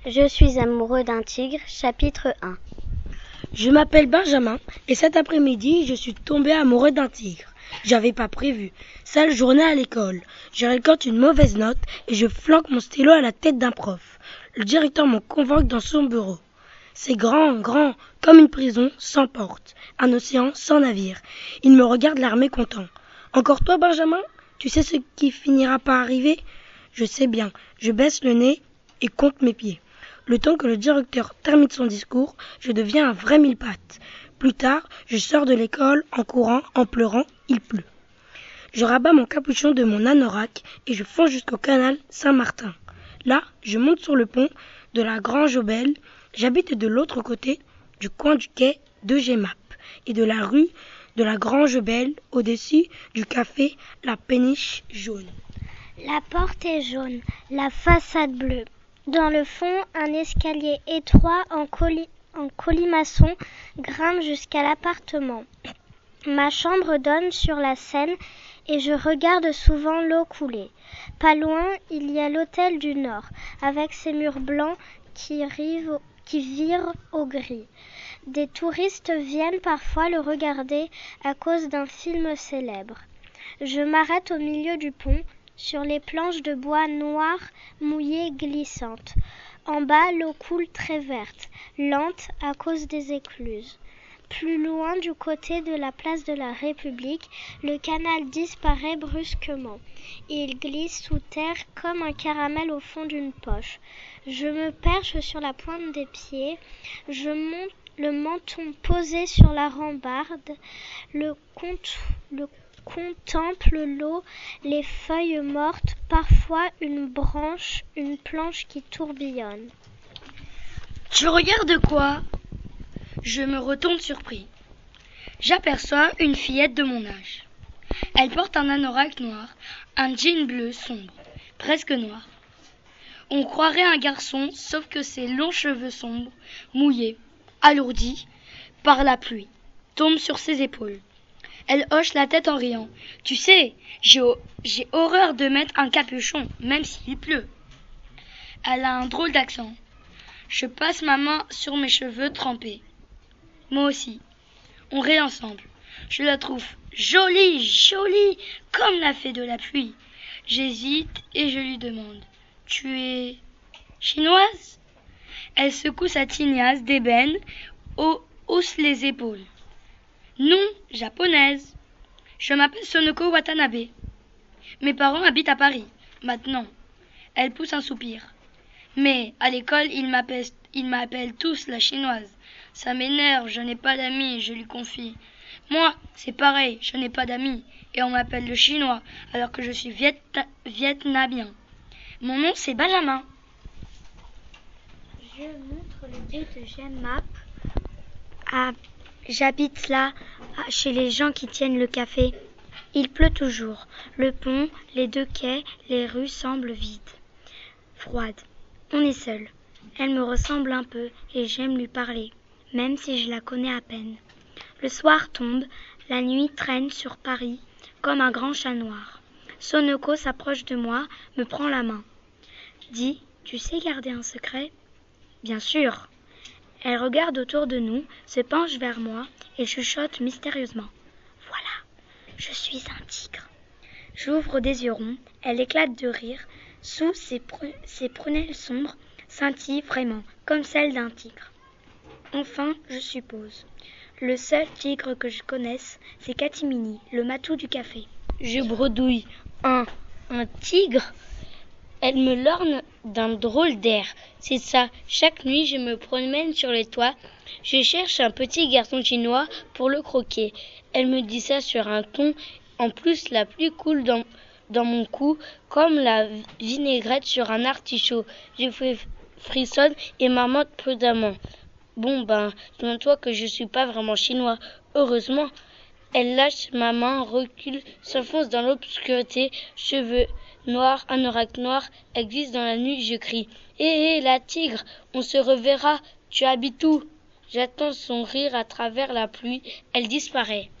Je suis amoureux d'un tigre, chapitre 1. Je m'appelle Benjamin et cet après-midi, je suis tombé amoureux d'un tigre. J'avais pas prévu. Sale journée à l'école. Je récolte une mauvaise note et je flanque mon stylo à la tête d'un prof. Le directeur me convoque dans son bureau. C'est grand, comme une prison sans porte, un océan sans navire. Il me regarde l'air mécontent. Encore toi, Benjamin? Tu sais ce qui finira par arriver? Je sais bien. Je baisse le nez et compte mes pieds. Le temps que le directeur termine son discours, je deviens un vrai mille-pattes. Plus tard, je sors de l'école en courant, en pleurant, il pleut. Je rabats mon capuchon de mon anorak et je fonce jusqu'au canal Saint-Martin. Là, je monte sur le pont de la Grange aux Belles. J'habite de l'autre côté du coin du quai de Gemap et de la rue de la Grange aux Belles, au-dessus du café La Péniche jaune. La porte est jaune, la façade bleue. Dans le fond, un escalier étroit en colimaçon grimpe jusqu'à l'appartement. Ma chambre donne sur la Seine et je regarde souvent l'eau couler. Pas loin, il y a l'hôtel du Nord, avec ses murs blancs qui virent au gris. Des touristes viennent parfois le regarder à cause d'un film célèbre. Je m'arrête au milieu du pont, sur les planches de bois noires, mouillées, glissantes. En bas, l'eau coule très verte, lente à cause des écluses. Plus loin, du côté de la place de la République, le canal disparaît brusquement. Il glisse sous terre comme un caramel au fond d'une poche. Je me perche sur la pointe des pieds, je monte le menton posé sur la rambarde, contemple l'eau, les feuilles mortes, parfois une branche, une planche qui tourbillonne. Tu regardes quoi? Je me retourne surpris. J'aperçois une fillette de mon âge. Elle porte un anorak noir, un jean bleu sombre, presque noir. On croirait un garçon, sauf que ses longs cheveux sombres, mouillés, alourdis par la pluie, tombent sur ses épaules. Elle hoche la tête en riant. Tu sais, j'ai horreur de mettre un capuchon, même s'il pleut. Elle a un drôle d'accent. Je passe ma main sur mes cheveux trempés. Moi aussi. On rit ensemble. Je la trouve jolie, jolie, comme la fée de la pluie. J'hésite et je lui demande. Tu es chinoise? Elle secoue sa tignasse d'ébène, hausse les épaules. Non, japonaise. Je m'appelle Sonoko Watanabe. Mes parents habitent à Paris, maintenant. Elle pousse un soupir. Mais à l'école, ils m'appellent tous la chinoise. Ça m'énerve, je n'ai pas d'amis, je lui confie. Moi, c'est pareil, je n'ai pas d'amis. Et on m'appelle le chinois, alors que je suis vietnamien. Mon nom, c'est Benjamin. Je montre le quai de Gemap. J'habite là, chez les gens qui tiennent le café. Il pleut toujours. Le pont, les deux quais, les rues semblent vides, froides. On est seul. Elle me ressemble un peu et j'aime lui parler, même si je la connais à peine. Le soir tombe, la nuit traîne sur Paris comme un grand chat noir. Sonoko s'approche de moi, me prend la main. Dis, tu sais garder un secret? Bien sûr. Elle regarde autour de nous, se penche vers moi et chuchote mystérieusement. Voilà, je suis un tigre. J'ouvre des yeux ronds, elle éclate de rire. Sous ses prunelles sombres scintillent vraiment, comme celles d'un tigre. Enfin, je suppose. Le seul tigre que je connaisse, c'est Katimini, le matou du café. Je bredouille. Un tigre? Elle me lorgne d'un drôle d'air. C'est ça, chaque nuit je me promène sur les toits. Je cherche un petit garçon chinois pour le croquer. Elle me dit ça sur un ton, en plus la pluie coule dans mon cou, comme la vinaigrette sur un artichaut. Je frissonne et marmotte prudemment. Bon souviens-toi que je suis pas vraiment chinois. Heureusement. Elle lâche ma main, recule, s'enfonce dans l'obscurité, cheveux noirs, anorak noir, elle glisse dans la nuit, je crie. Hé, la tigre, on se reverra, tu habites où? J'attends son rire à travers la pluie, elle disparaît.